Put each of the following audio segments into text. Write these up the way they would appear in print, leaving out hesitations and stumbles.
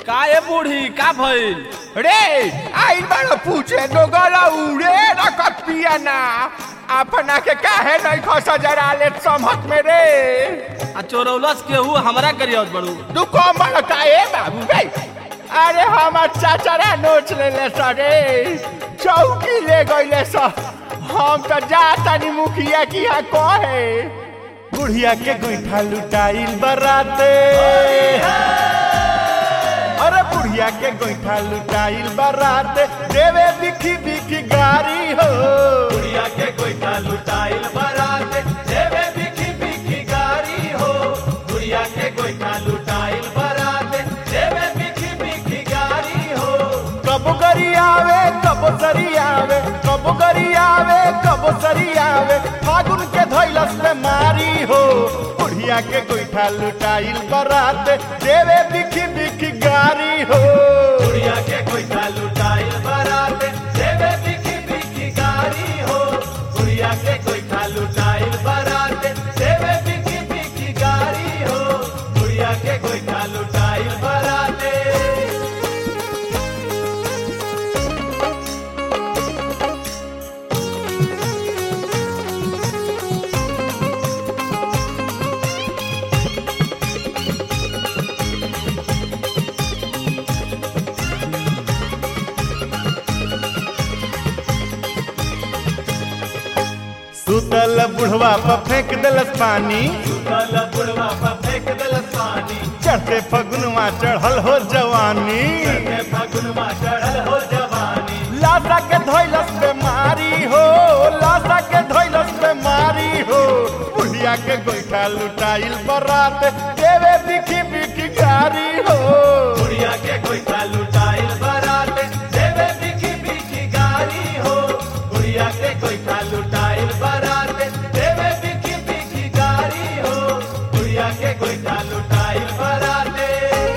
का ये बूढ़ी का भइल रे आइल बाड़ा पूछे दो गला उड़े ना कपिया ना अपना के काहे नहीं खसा जरा ले समहत में रे आ चोरौलस के हु हमरा करियत बड़ू तू कम बड़ा काहे बाबू बे अरे हमार चाचा नोच ले सरे चौकी ले गईले स हम तो जाता नी मुखिया की यहाँ कहे बुढ़िया के गोइठा लुटाइल बराते अरे बुढ़िया के गोइठा लुटाइल बराते देवे बिखी बिखी गारी हो बुढ़िया के गोइठा लुटाइल बराते देवे बिखी बिखी गारी हो बुढ़िया के गोइठा लुटाइल बराते देवे बिखी बिखी गारी हो कबो गरी आवे कबो सरी आवे कबो गरी आवे कबो सरी आवे फागुन के धैलस में मारी हो बुढ़िया के गोइठा लुटाइल बराते देवे बिखी बिखी गारी हो बुढ़िया के गोइठा लुटाइल बराते देवे बिखी बिखी गारी हो बुढ़िया के गोइठा लुटाइल बराते देवे बिखी बिखी गारी हो बुढ़िया के गोइठा लुटाइल बराते सुतल बुढ़वा पर फेंक दिलस पानी सुतल बुढ़वा पर फेंक दिलस पानी चढ़ते फगुनवा चढ़ल हो जवानी चढ़ते फगुनवा चढ़ल हो जवानी लाशा के धैलस बेमारी हो लाशा के धैलस बेमारी हो बुढ़िया के गोइठा लुटाइल बरात देवे बिखी बिखी गारी हो बुढ़िया के गोइठा लुटाइल बराते देवे बिखी बिखी गारी हो बुढ़िया के गोइठा लुटाइल बराते देवे बिखी बिखी गारी हो बुढ़िया के गोइठा लुटाइल बराते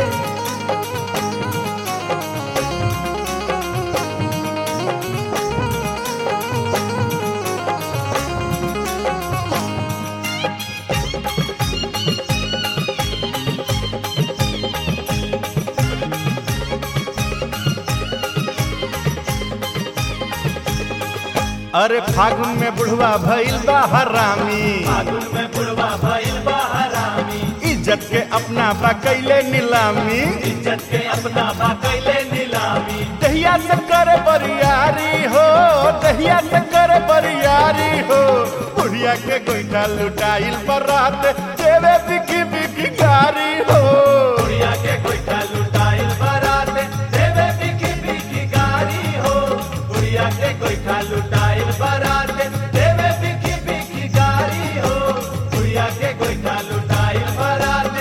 अरे फागुन में बुढ़वा भइल बा हरामी फागुन में बुढ़वा भइल बा हरामी इज्जत के अपना बा कैले नीलामी इज्जत के अपना बा कैले नीलामी दहिया से कर बरियारी हो दहिया से कर बरियारी हो बुढ़िया के गोइठा लुटाइल बरात देवे बिखी बिखी गारी हो बुढ़िया के गोइठा लुटाइल बराते देवे बिखी बिखी गारी हो बुढ़िया के गोइठा लुटाइल बराते देवे बिखी बिखी गारी हो बुढ़िया के गोइठा लुटाइल बराते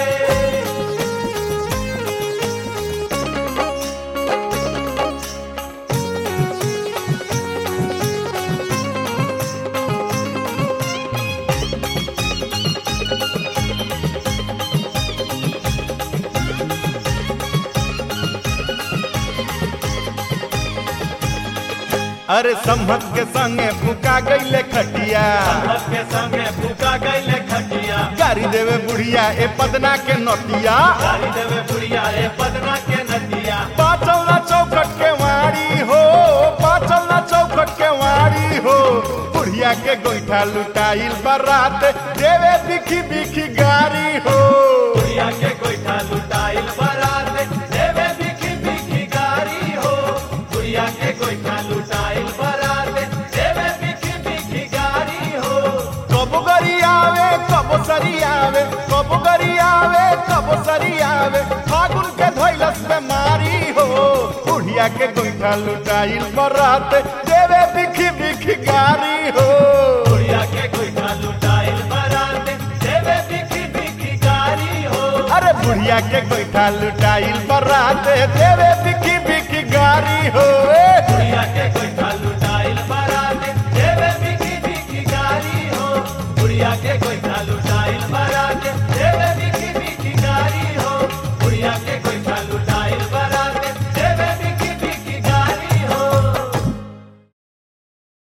अरे सम्मत के संगे फुका गईले खटिया सम्मत के संगे फूका गईले खटिया गारी देवे बुढ़िया ए पदना के नोटिया गाली देवे बुढ़िया ए पदना के नदिया पाचल ना चौखट के वारी हो पाचल ना चौखट के वारी हो बुढ़िया के गोइठा लुटाइल बरात देवे बिखी बिखी गारी हो बुढ़िया के गोइठा लुटाइल बराते देवे बिखी बिखी गारी हो बुढ़िया के गोइठा लुटाइल बराते देवे बिखी बिखी गारी हो कबो गरी आवे कबो सरी आवे कबो गरी आवे कबो सरी आवे फागुन के धैलस में मारी हो बुढ़िया के गोइठा लुटाइल बरात देवे बिखी बिखी गारी हो बुढ़िया के गोइठा लुटाइल बराते देवे बिखी बिखी गारी हो अरे बुढ़िया के गोइठा लुटाइल बरात देवे बिखी बिखी गारी हो बुढ़िया के गोइठा लुटाइल बराते देवे बिखी बिखी गारी हो बुढ़िया के गोइठा